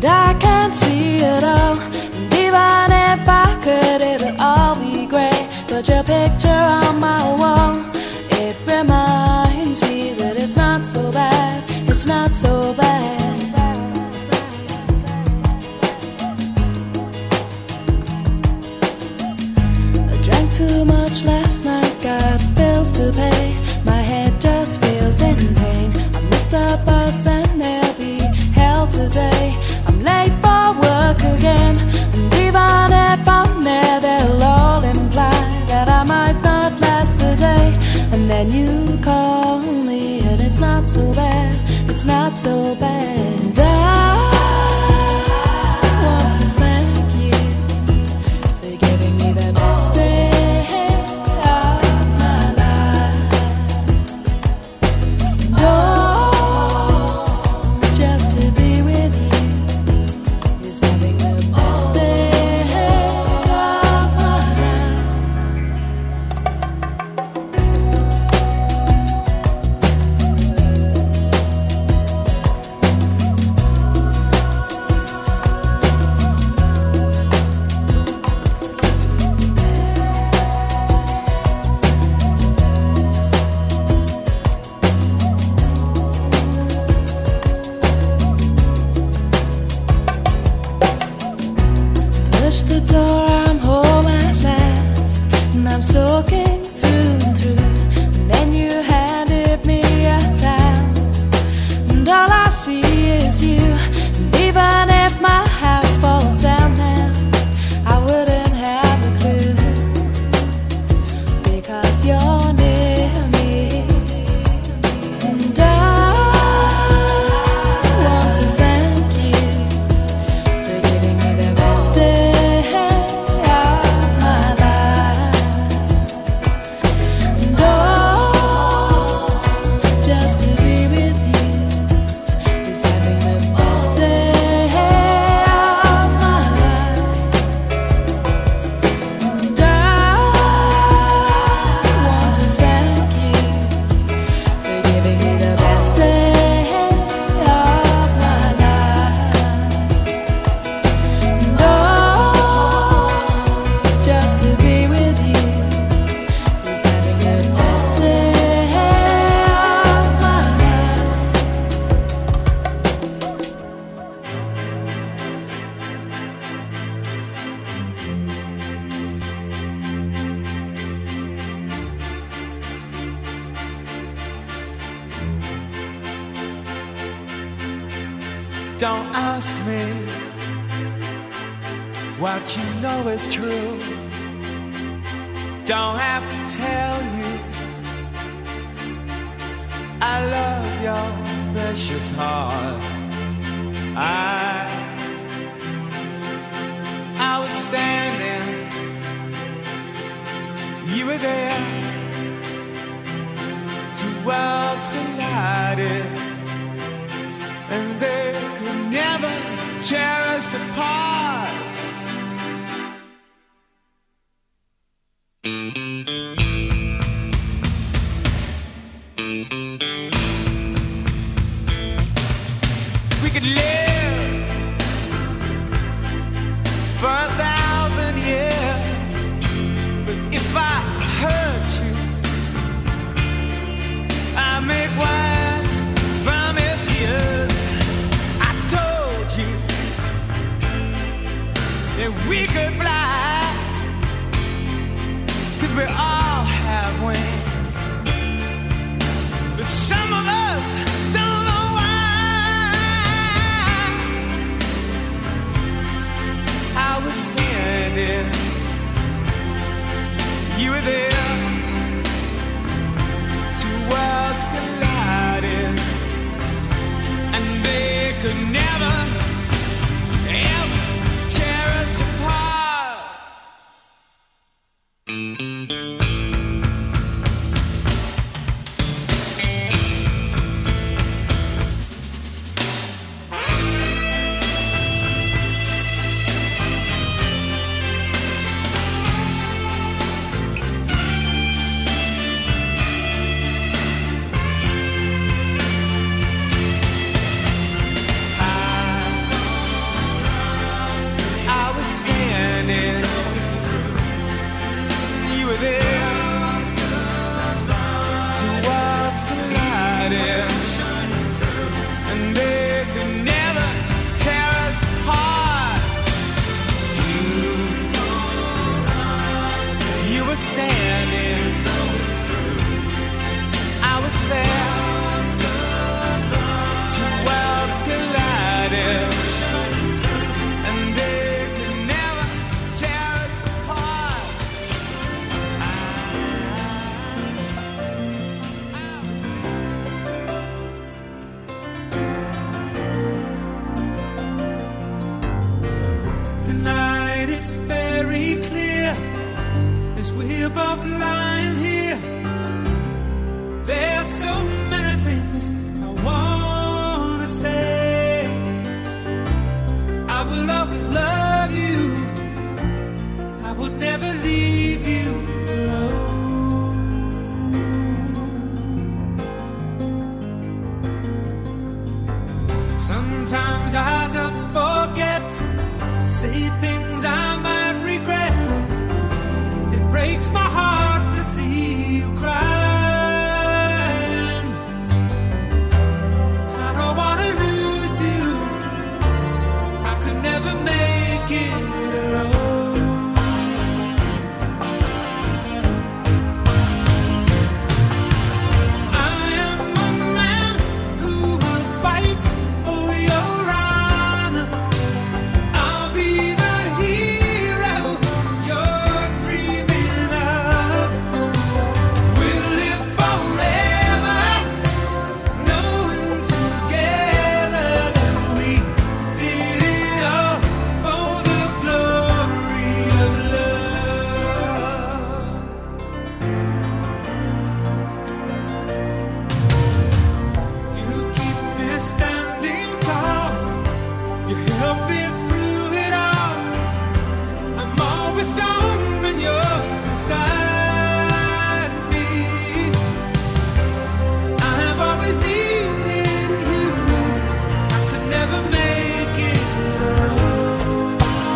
and I can't see it all. And even if I could, it'll all be great. But your picture on my wall, it reminds me that it's not so bad. It's not so bad. Too much last night, got bills to pay. My head just feels in pain. I missed the bus and there'll be hell today. I'm late for work again, and even if I'm there, they'll all imply that I might not last the day. And then you call me and it's not so bad. It's not so bad. I want to thank you for giving me the best day. Don't ask me what you know is true. Don't have to tell you I love your precious heart. I was standing, you were there. Two worlds collided, and they could never tear us apart. We could live for 1,000 years, but if I hurt you, I make wine from your tears. I told you that we could fly, 'cause we all have wings, but some of us don't know why. I was standing, you were there. Two worlds collided, and they could never, ever tear us apart. I very clear as we're both lying here. There's so many things I wanna say. I will always love you. I would never leave you alone. Sometimes I just forget, say things I might regret. It breaks my heart to see you crying. I don't wanna lose you. I could never make it alone. I am a man who will fight for your honor. I'll be the hero you're dreaming of. We'll live forever, knowing together that we did it all for the glory of love. You keep me standing tall. You help me through it all. I'm always strong when you're beside me. I have always needed you. I could never make it alone.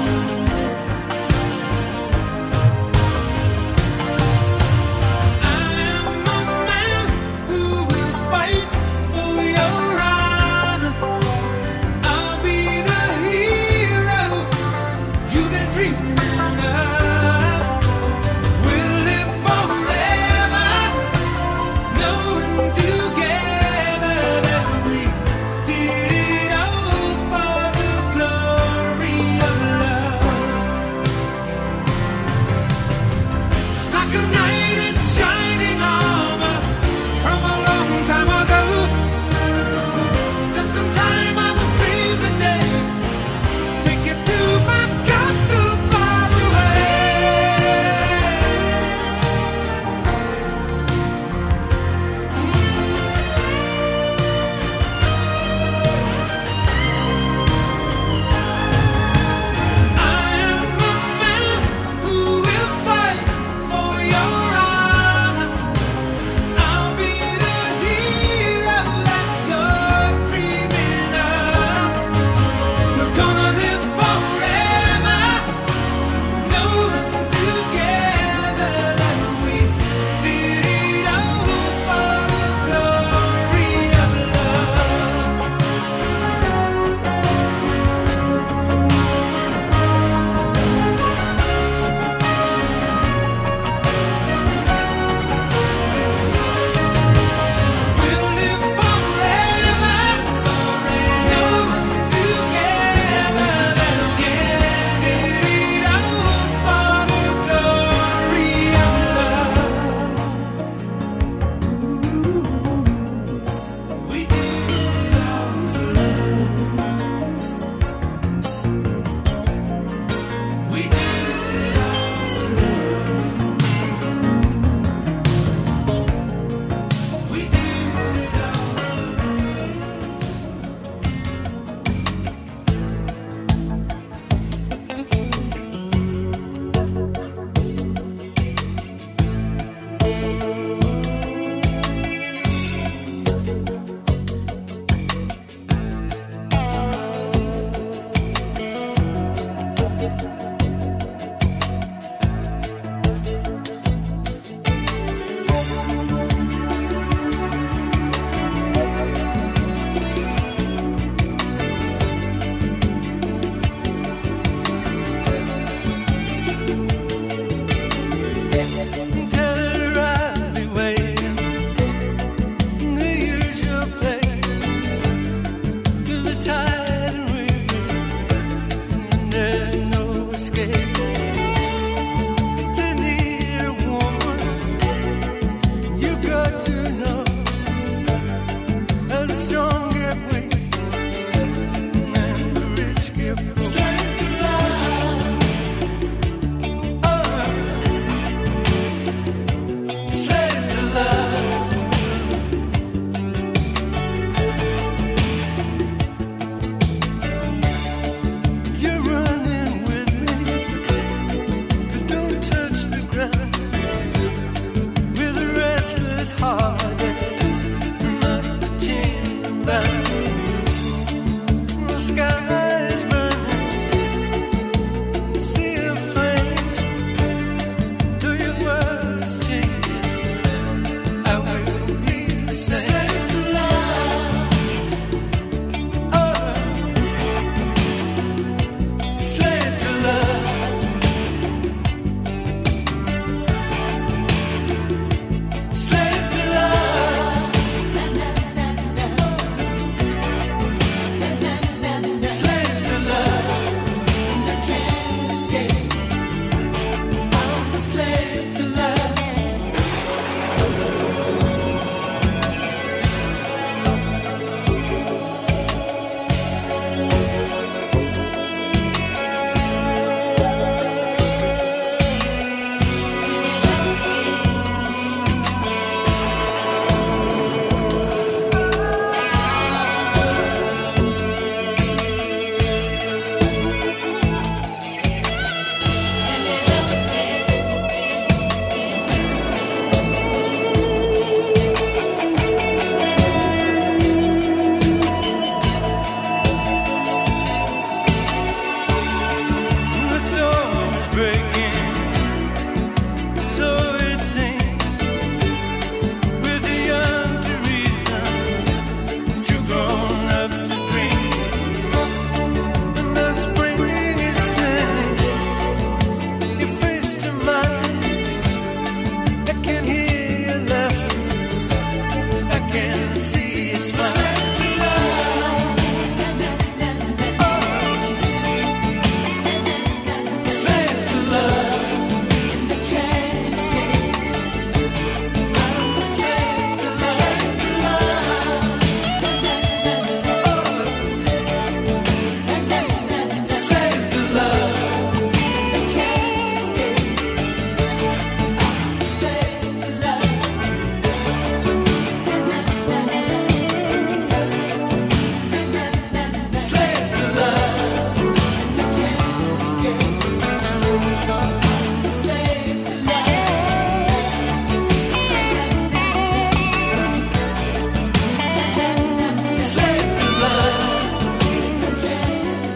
I am a man who will fight for your honor. I'll be the hero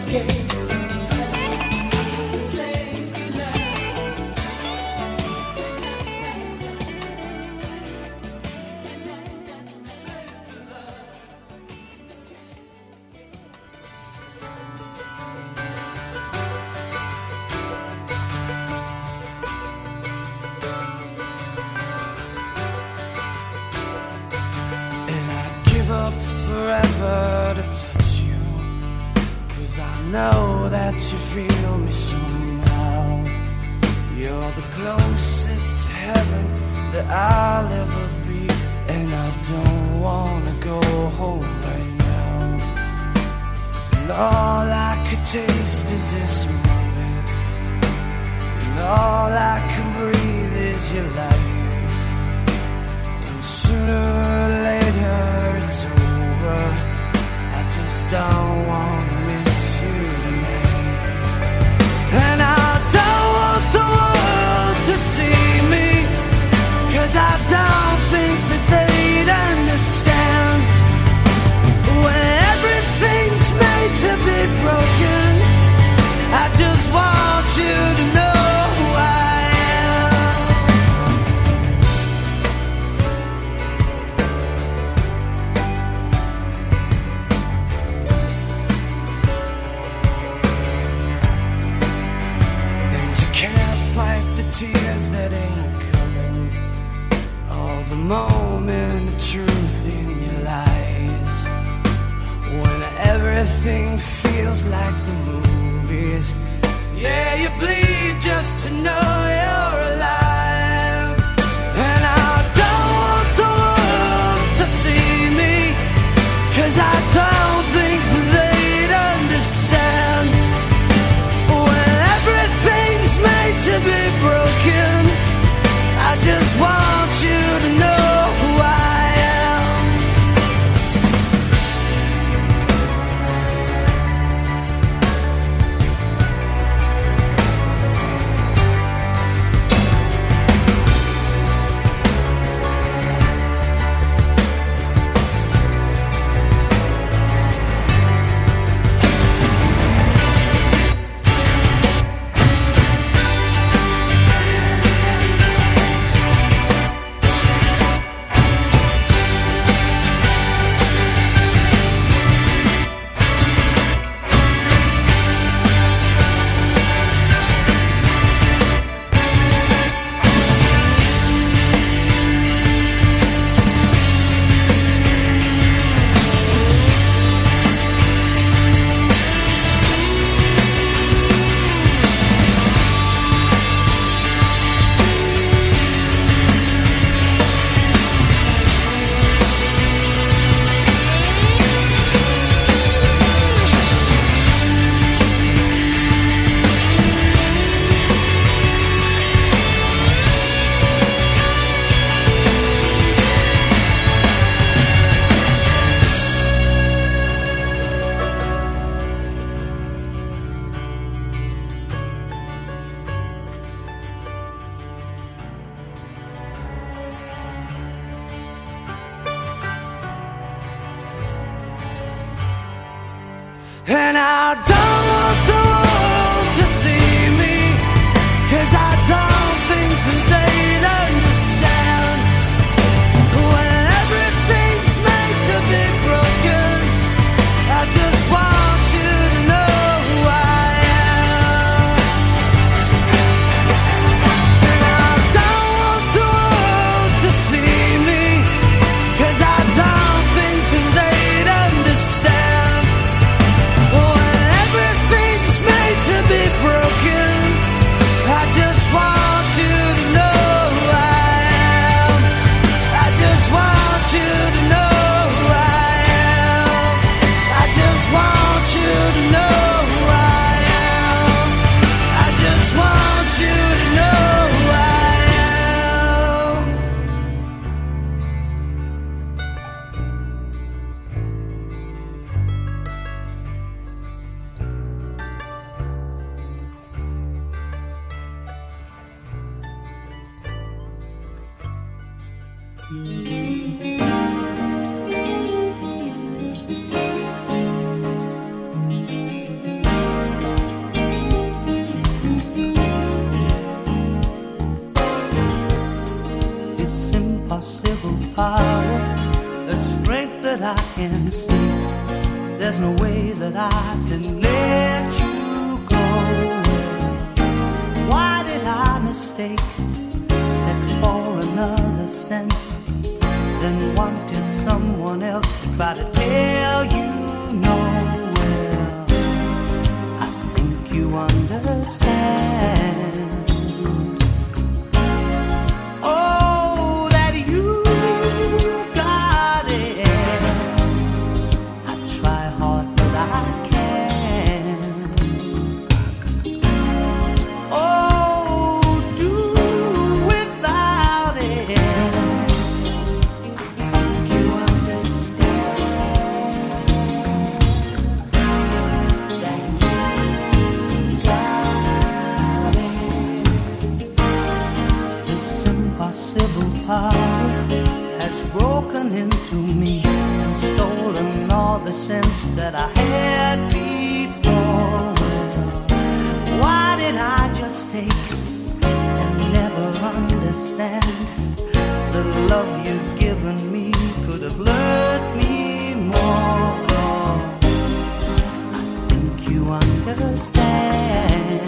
Forever to touch you, 'cause I know that you feel me somehow. You're the closest to heaven that I'll ever be, and I don't wanna go home right now. And all I could taste is this moment, and all I can breathe is your life. And sooner or later it's over, I just don't want to miss you tonight. And I don't want the world to see me, 'cause I don't think that they'd understand. When everything's made to be broken, I just want you to know who I am. Tears that ain't coming, all the moment of truth in your lies. When everything feels like the movies, yeah, you bleed just to know you're alive. And I don't want the world to see me, 'cause I don't think they'd understand. When everything's made to be broken, I just want you to know who I am. And I don't want the world to see me, 'cause I don't think that they'd understand. When everything's made to be broken, I just want you to know who I am. And I don't want the world to see me, 'cause I don't think that they'd understand. When everything can see there's no way that I can let you go. Why did I mistake sex for another sense, then wanted someone else to try to tell you no? Well, I think you understand. Has broken into me and stolen all the sense that I had before. Why did I just take and never understand the love you'd given me could have learned me more? I think you understand.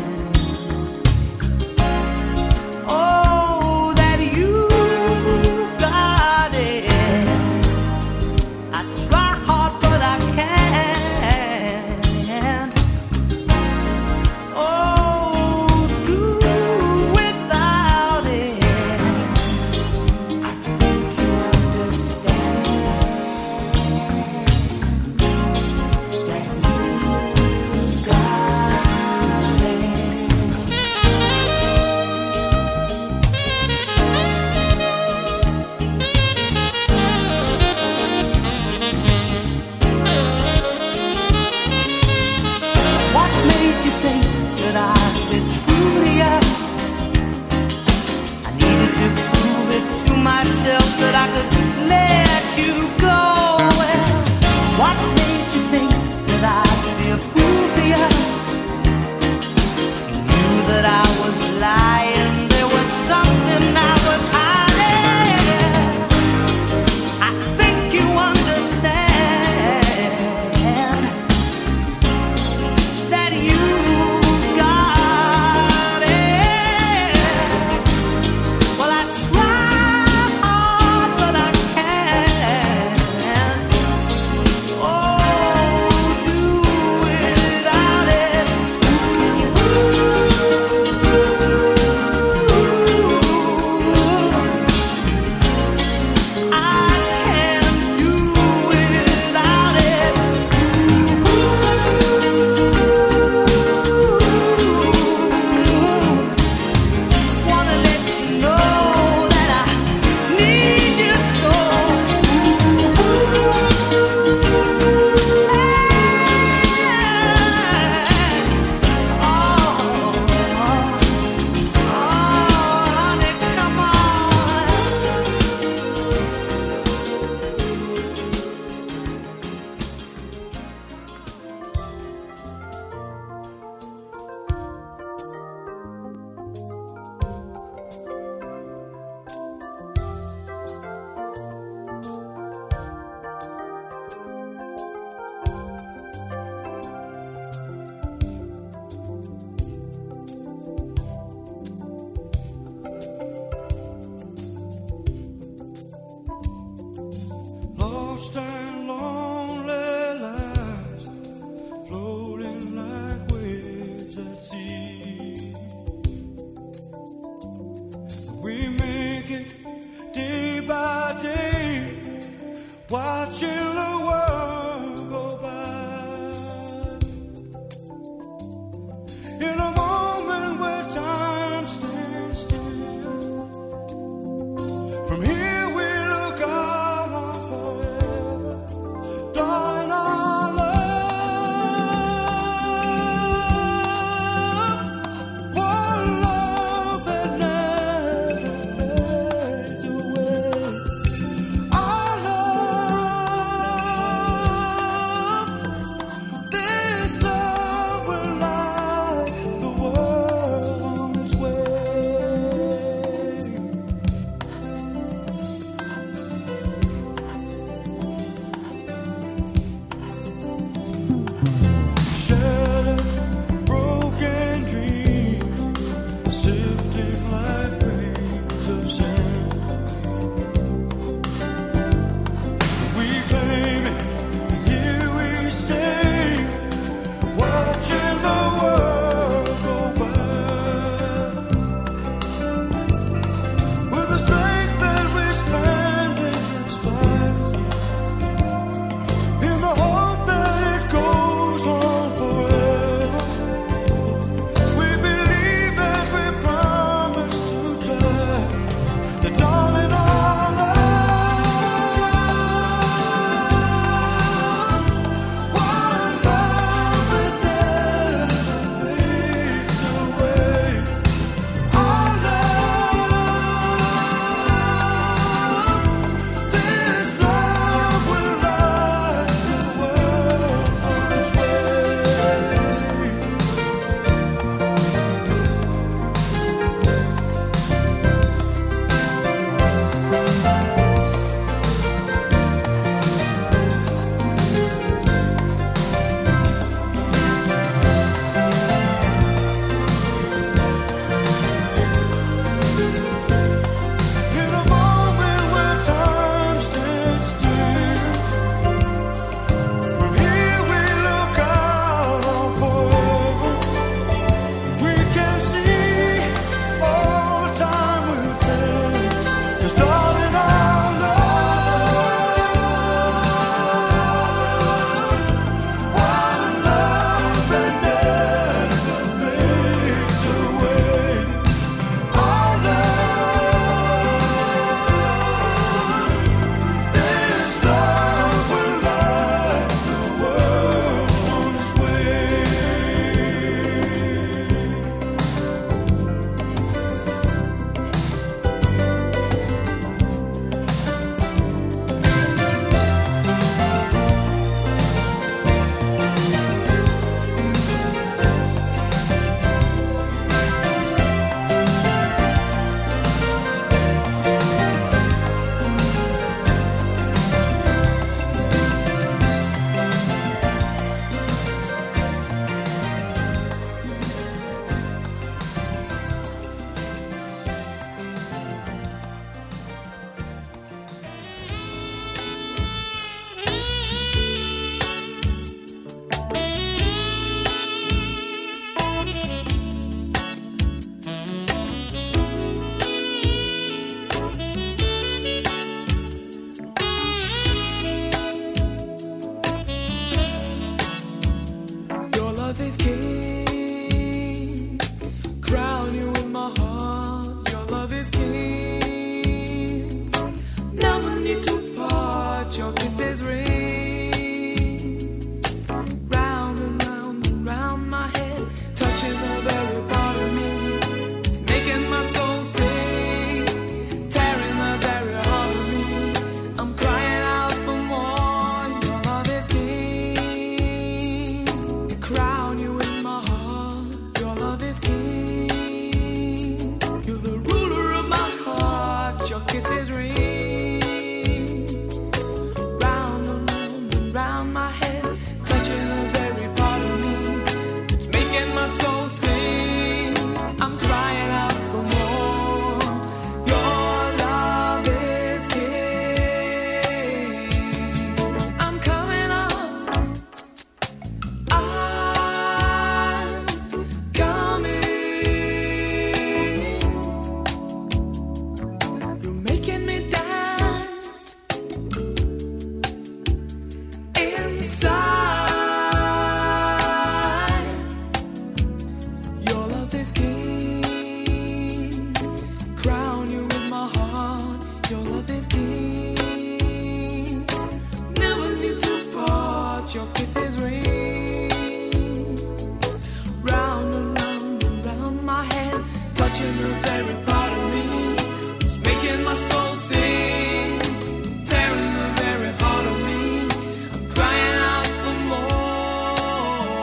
touching the very part of me. It's making my soul sing, tearing the very heart of me. I'm crying out for more.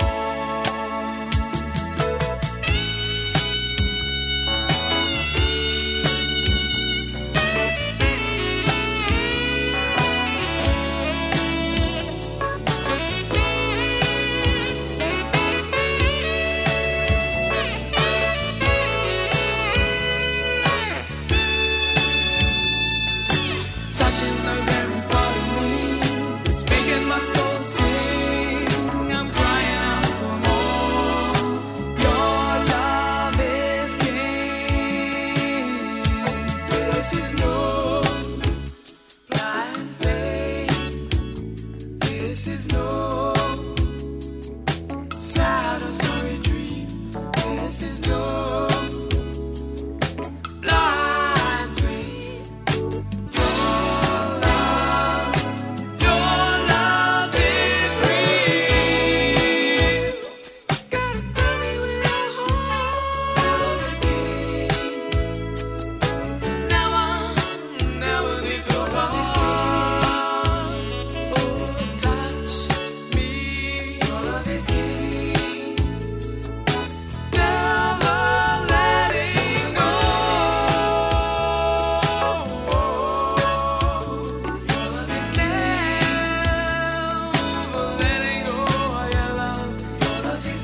Touching the very part of me, it's making my soul sing. I'm crying out for more. Your love is king. This is no blind faith. This is no sad or sorry dream. This is no blind faith. Your love is real. Gotta fill me with your heart. Your love is king. Never need to run. Oh, touch me. Your love is king. Never letting go. Your love is never letting go. Your love is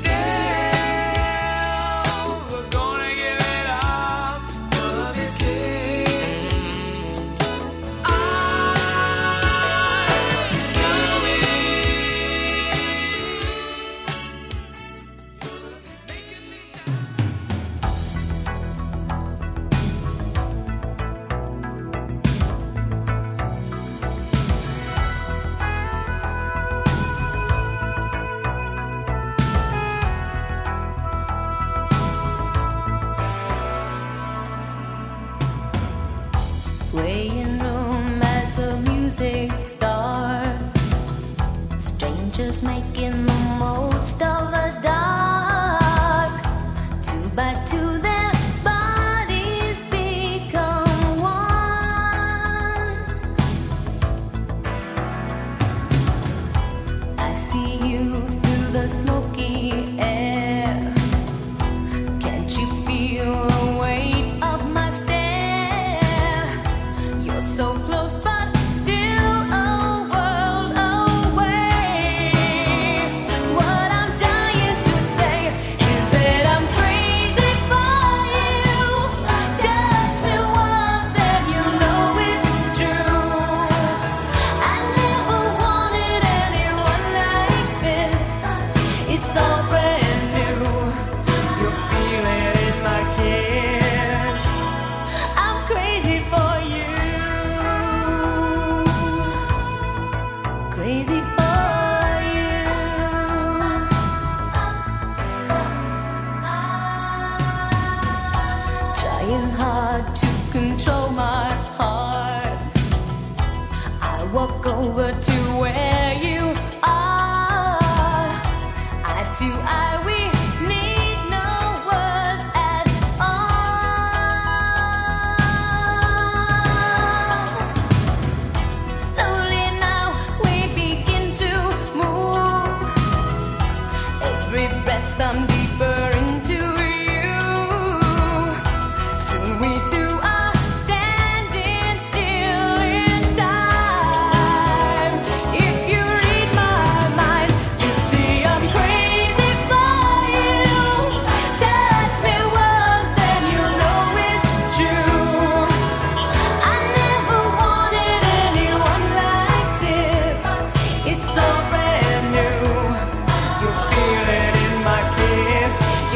never gonna give it up. Your love is king. I is coming. Your love is making me Swaying room as the music starts. Strangers making the most of the dark. Two by two, their bodies become one. I see you through the smoky air. Can't you feel the weight of my stare? You're so close, but still a world away. What I'm dying to say is that I'm crazy for you. Touch me once and you know it's true. I never wanted anyone like this. It's all brand new. You feel it in my kiss. I'm crazy for you. Crazy for you. Trying hard to control my heart. I walk over to where you are. Eye to eye, we need no words at all. Slowly now we begin to move. Every breath I'm deeper into you. Soon we two are standing still in time. If you read my mind, you see I'm crazy for you. Touch me once and you know it's true. I never wanted anyone like this. It's all brand new. You feel it in my kiss.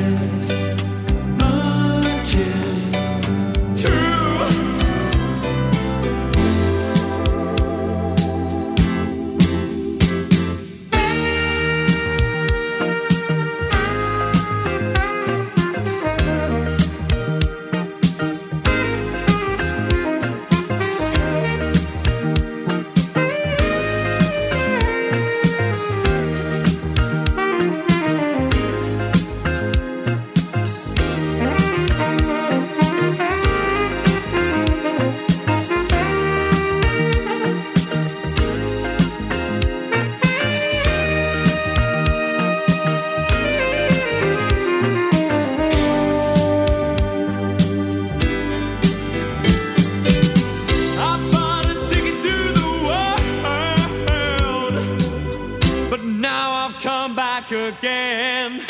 Again.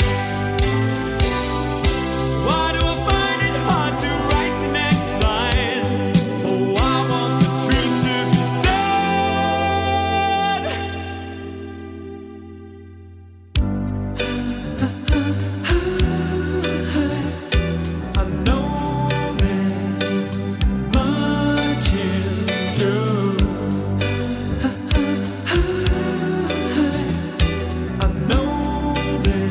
Why do I find it hard to write the next line? Oh, I want the truth to be said. I know this much is true. I know this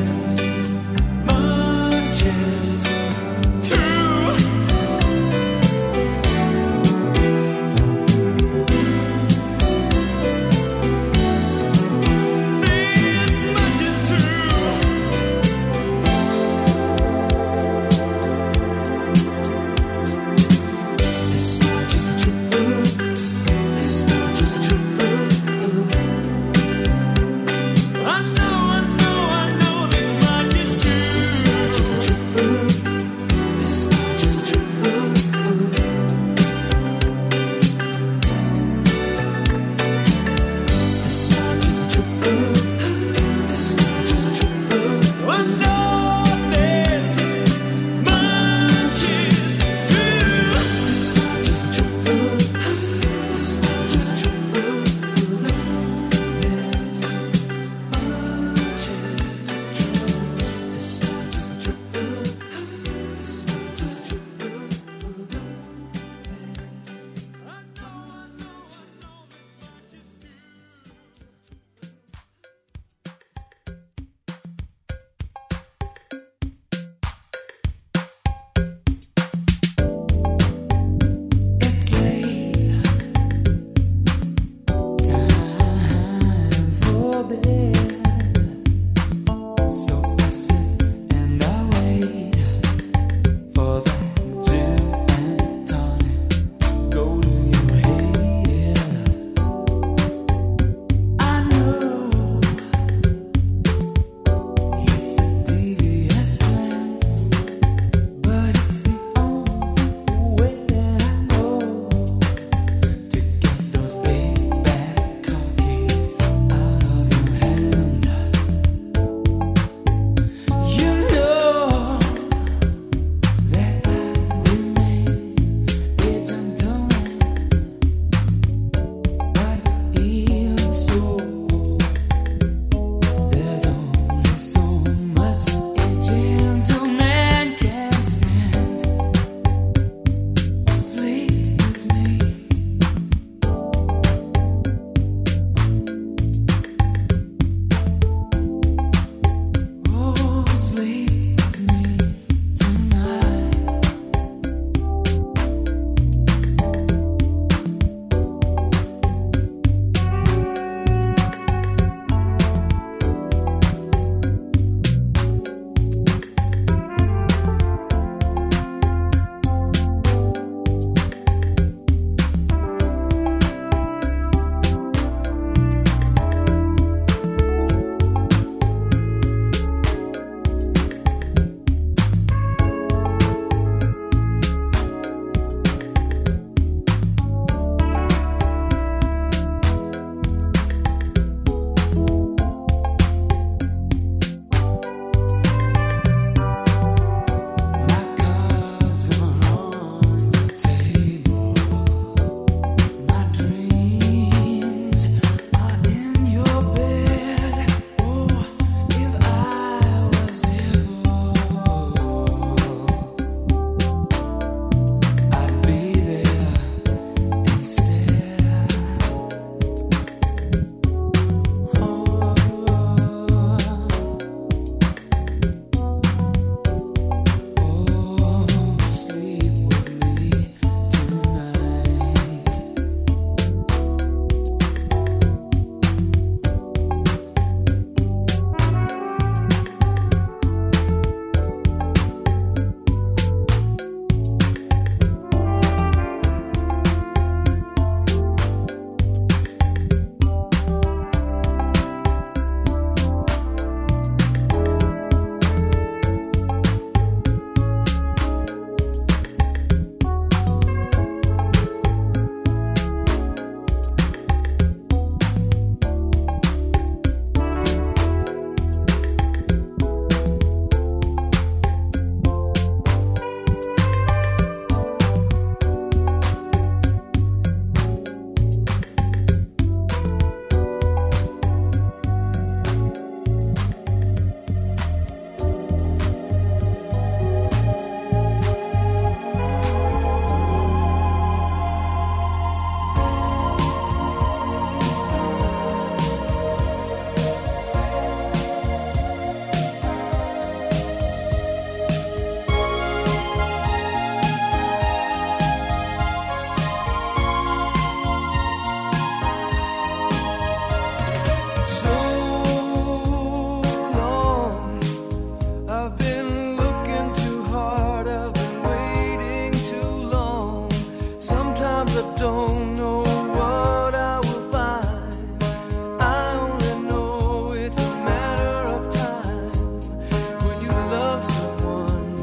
don't know what I will find. I only know it's a matter of time. When you love someone,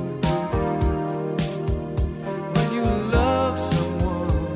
when you love someone,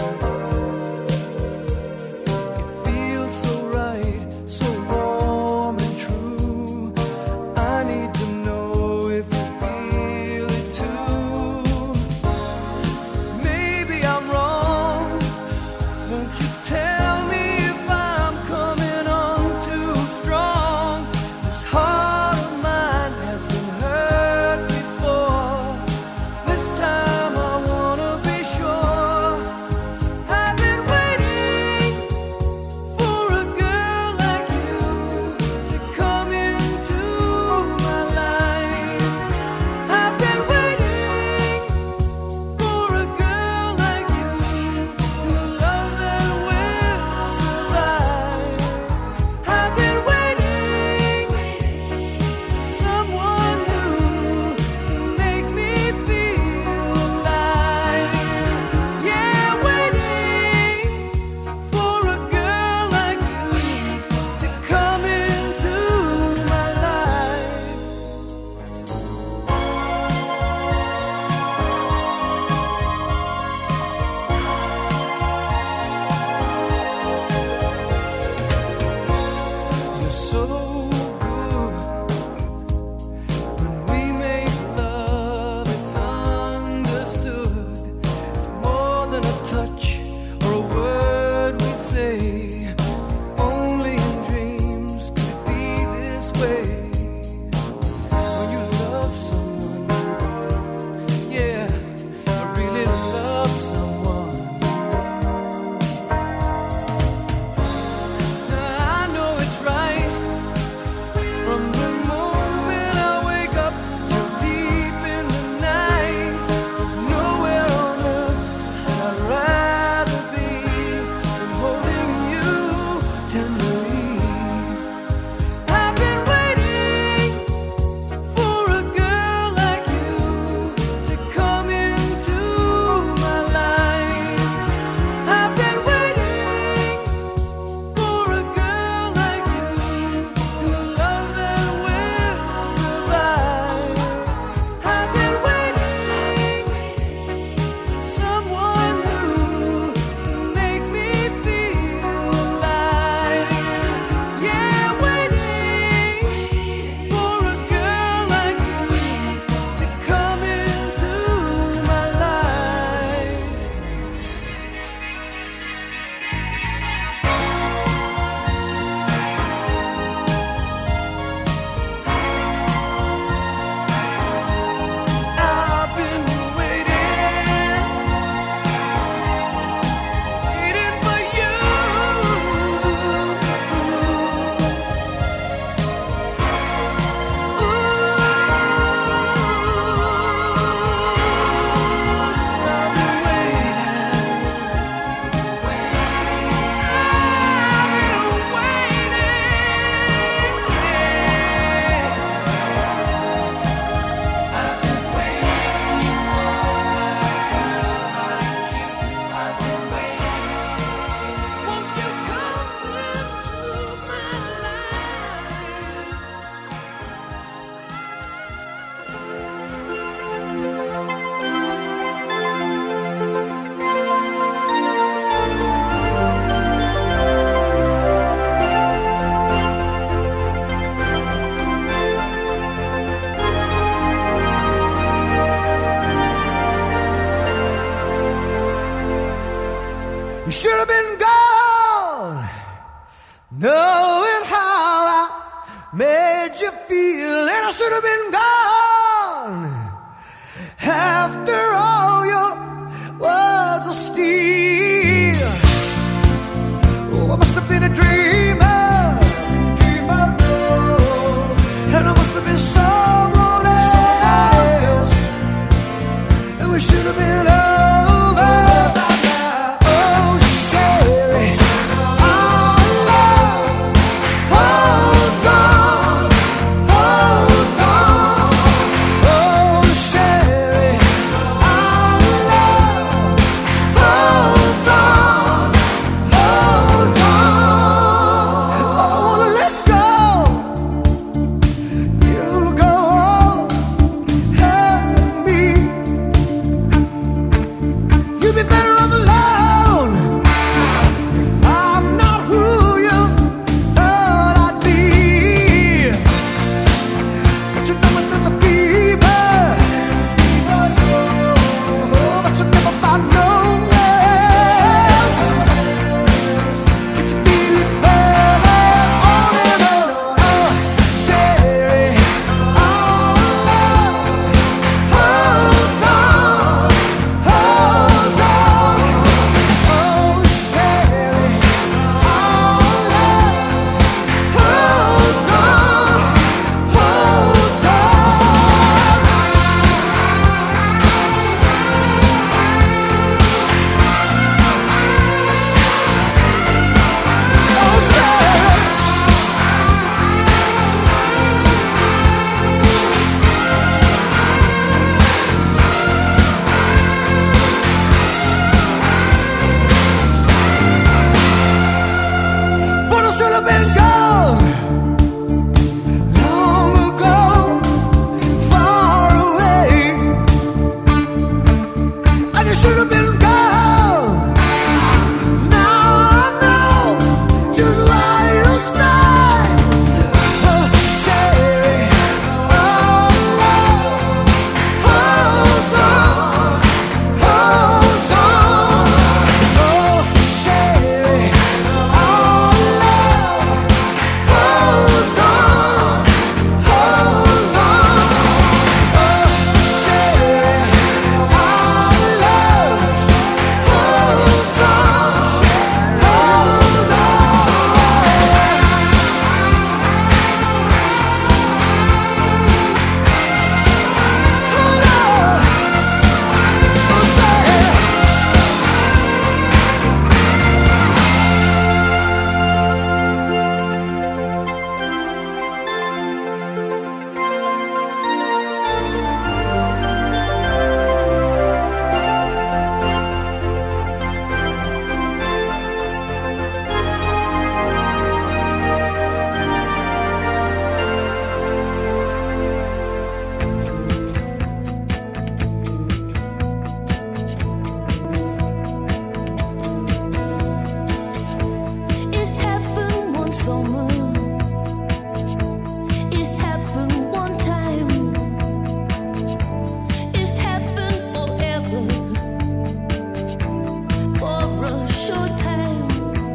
it feels so right, so warm and true. I need to know if you feel it too. Maybe I'm wrong. Won't you tell me if I'm coming on too strong? This heart of mine has been hurt before. This time I wanna be sure. I've been waiting for a girl like you to come into my life. I've been waiting for a girl like you, and a love that will survive. I've been waiting for someone new to make me feel alive. Yeah, waiting for a girl like you to come into my life. You're so good. When we make love, it's understood. It's more than a touch or a word we say. Only in dreams could it be this way. When you love someone, yeah, I really love someone. I know it's right from the moment I wake up till deep in the night. There's nowhere on earth that I'd rather be than holding you tenderly. I've been waiting for a girl like you to come into my life. I've been waiting for a girl like you, and a love that will survive. I've been waiting for someone new to make me feel alive. Yeah, waiting for a girl like you to come into my life. I've been waiting for you. I've been Won't you come into my life? You should have been gone, knowing how I made you feel, and I should have been gone after all your words of steel. Oh, I must have been a dreamer, and I must have been someone else, and we should have been over. Oh, Sherry, our love holds on, holds on. Oh, Sherry, our love holds on. should have been gone. Now I know just why you stay. Oh, Sherry, oh, love, hold on, hold on. Oh, Sherry, oh, love, hold on, hold on. Oh, Sherry, oh, love, hold on, hold on. It happened one summer. It happened one time. It happened forever. For a short time.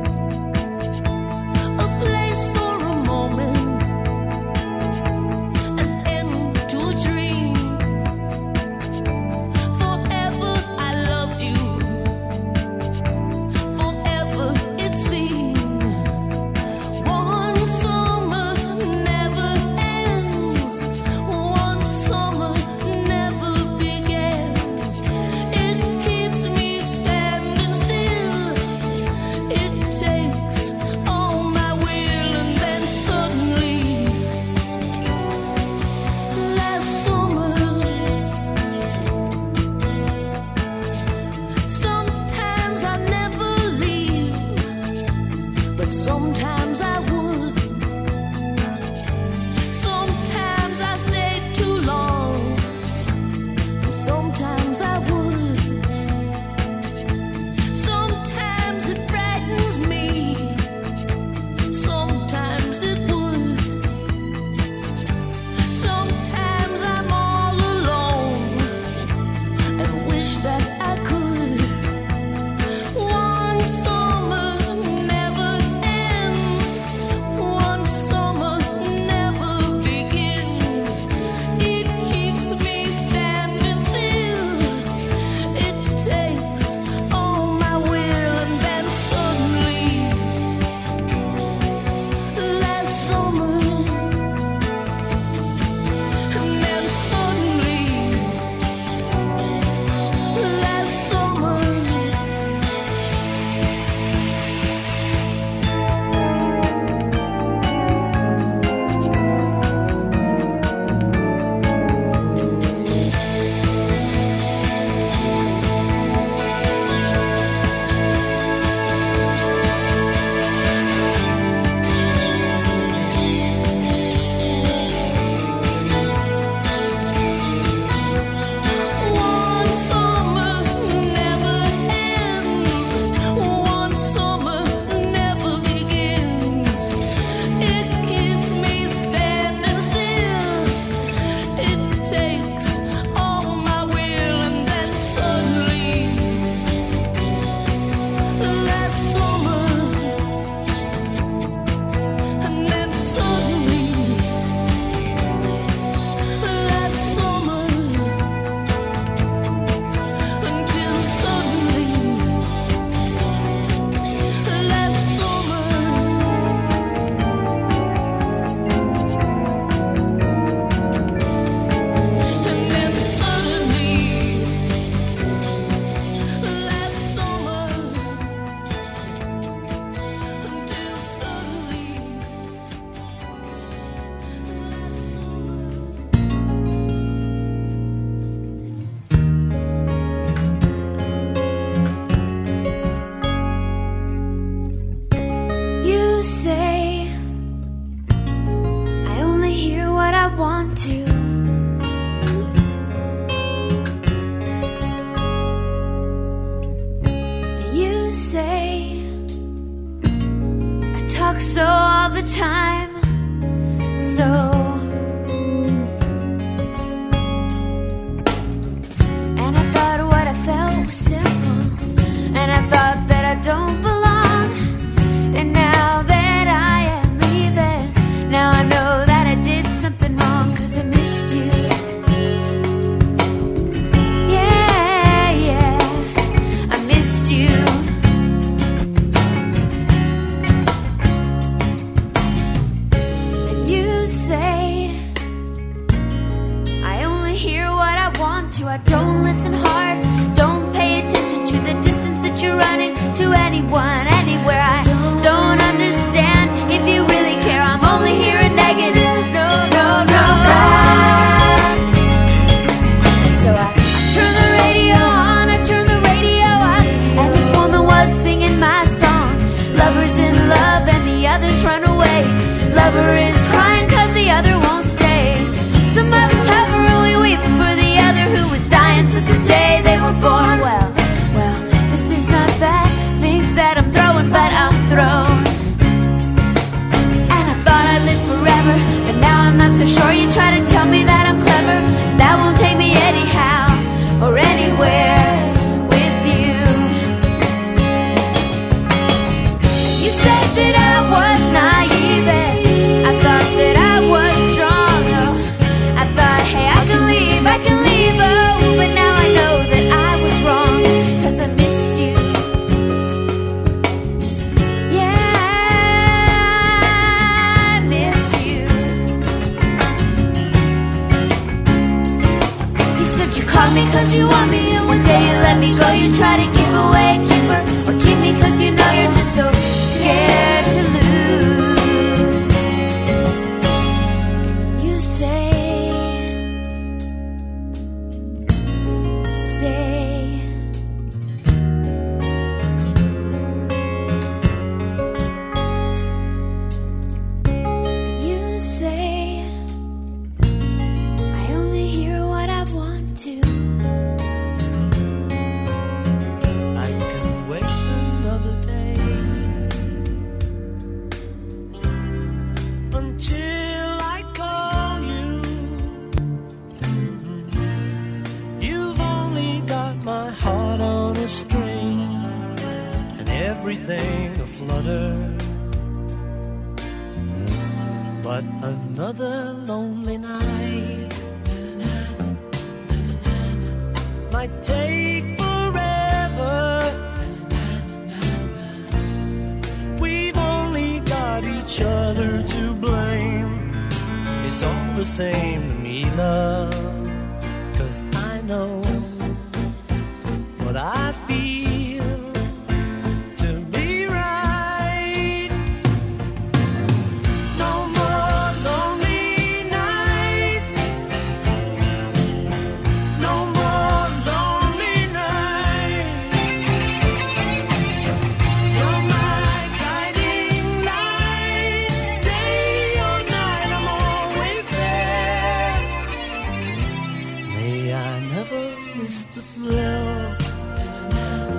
A place for a moment. An end to a dream. Forever I loved you. Forever it seemed. One summer never ends. One summer never began. It keeps me standing still. It takes all my will, and then suddenly, last summer, sometimes I never leave, but sometimes I would. Sometimes I stayed too long, but sometimes I would. Sometimes it frightens me, sometimes it would. Sometimes I'm all alone and wish that I could. One summer never ends. One summer never begins. It keeps me standing still. It takes all my will, and then suddenly, last summer, and then suddenly, last summer. One summer never ends. One summer never begins. It keeps me standing still. It takes all my will, and then suddenly, last summer, and then suddenly, last summer, until suddenly, last summer, and then suddenly, last summer, until suddenly, last You say I only hear what I want to. say I talk so all the time, so and I thought what I felt was simple, and I thought that I don't belong, and now that I am leaving, now I know that I did something wrong, 'cause I missed you. I don't listen hard, don't pay attention to the distance that you're running to anyone, anywhere. I don't understand if you really care. I'm only hearing negative. No, no, no. So I turn the radio on, I turn the radio on, and this woman was singing my song. Lover's in love and the others run away. Lover is crying 'cause the other won't stay. Some of us have a really weep for the other who was dying since the day they were born. Well, this is not that thing that I'm throwing, but I'm thrown. And I thought I'd live forever, but now I'm not so sure. You try to tell me that I'm clever, that won't take me anyhow or anywhere with you. You said that I was naive, I thought that I was strong. Oh, I thought, hey, I can leave, oh, but now I know that I was wrong, 'cause I missed you. Yeah, I missed you. You said you called me 'cause you want me, and one day you let me go. You try to give away a keeper, or keep me 'cause you know you're just so scared to lose. You say stay. You say I only hear what I want to. I can wait another day until I call you. You've only got my heart on a string and everything aflutter. But another lonely night might take forever. We've only got each other to blame. It's all the same to me, love, 'cause I know what I feel to be right. No more lonely nights, no more lonely nights. You're my guiding light, day or night, I'm always there. May I never miss the thrill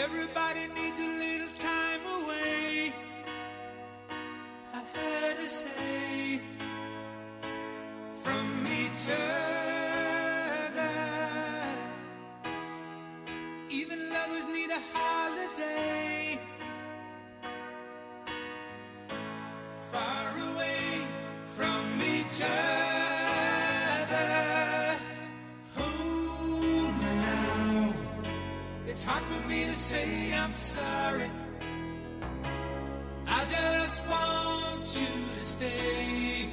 Everybody needs a little time away. I heard her say from each other. Even lovers need a holiday. Far away from each other. Oh, now it's hard for me to say I'm sorry. I just want you to stay.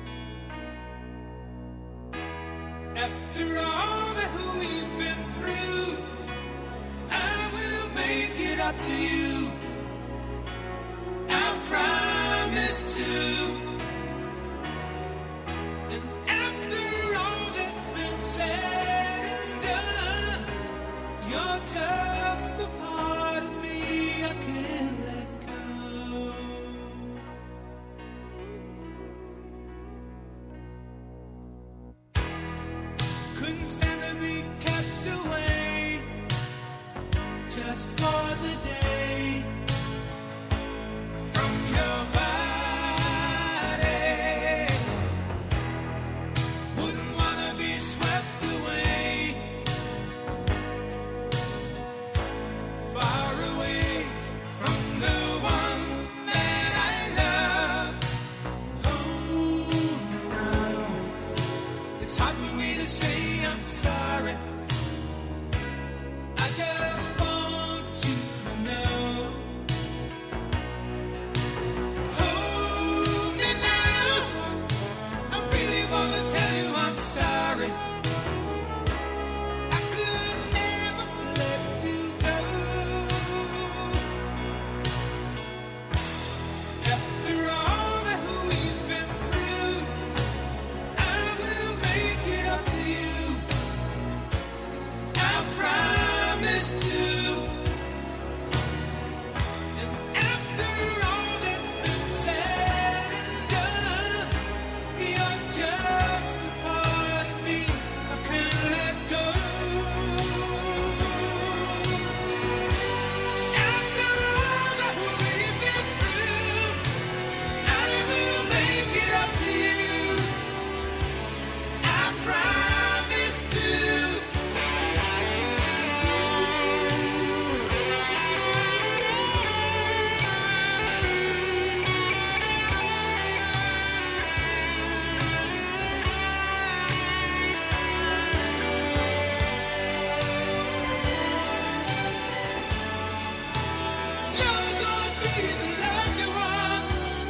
After all that we've been through, I will make it up to you. I promise to. And after all that's been said and done, you're just a part of me I can't let go. Couldn't stand to be kept away just for the day from your body. Wouldn't wanna be swept away, far away from the one that I love. Oh, now it's hard for me to say I'm sorry. I just want you to know. Hold me now. I really want to tell you I'm sorry. I could never let you go. After all that we've been through, I will make it up to you. I promise to. And after all that's been said and done, you're just a part of me I can't let go. After all that we've been through, I will make it up to you. I promise to. You're gonna be the lucky one.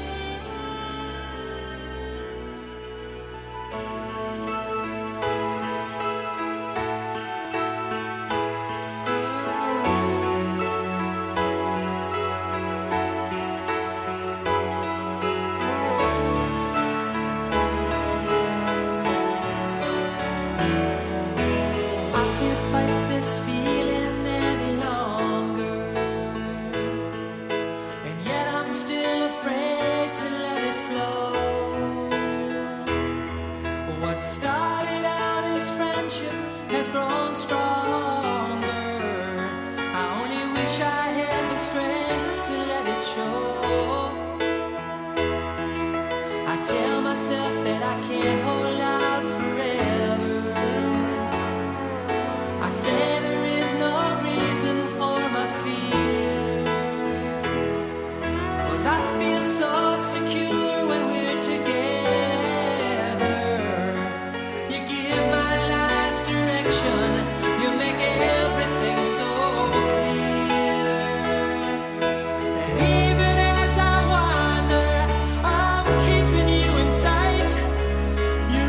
I can't fight this feeling any longer, and yet I'm still afraid to let it flow. What started out as friendship has grown stronger. I only wish I had the strength to let it show. I tell myself that I can't hold out forever. I say there is no reason for my fear, 'cause I feel so secure when we're together. You give my life direction, you make everything so clear. And even as I wander, I'm keeping you in sight. You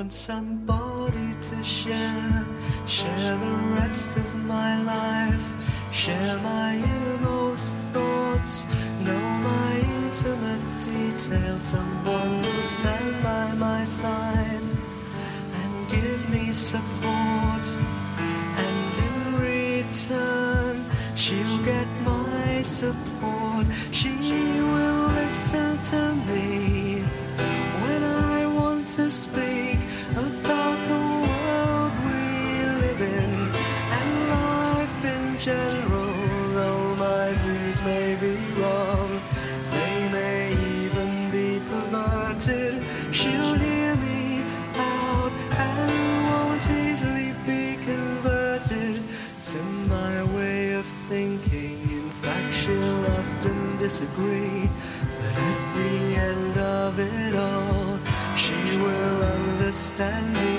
want somebody to share the rest of my life, share my innermost thoughts, know my intimate details, someone who'll stand by my side and give me support, and in return she'll get my support. She will listen to me when I want to speak about the world we live in and life in general. Though my views may be wrong, they may even be perverted, she'll hear me out and won't easily be converted to my way of thinking. In fact, she'll often disagree, but at the end of it all, she will understand me.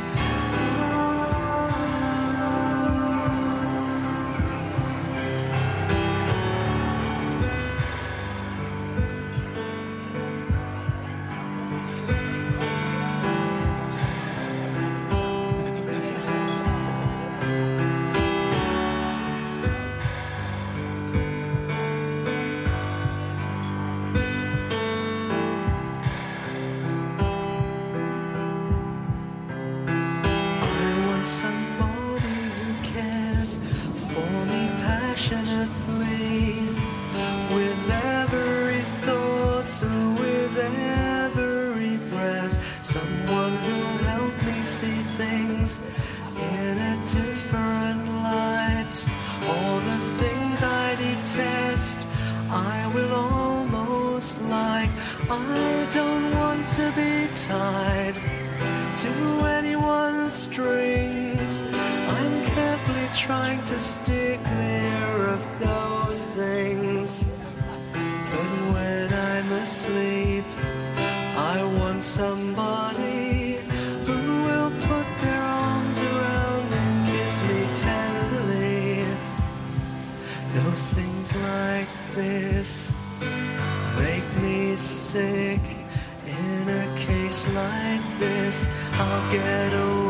Somebody who cares for me passionately, with every thought and with every breath. Someone who'll help me see things in a different light. All the things I detest, I will almost like. I don't want to be tied to anyone's strings. I'm carefully trying to steer clear of those things. But when I'm asleep, I want somebody who will put their arms around and kiss me tenderly. No, things like this make me sick. In a case like this, I'll get away.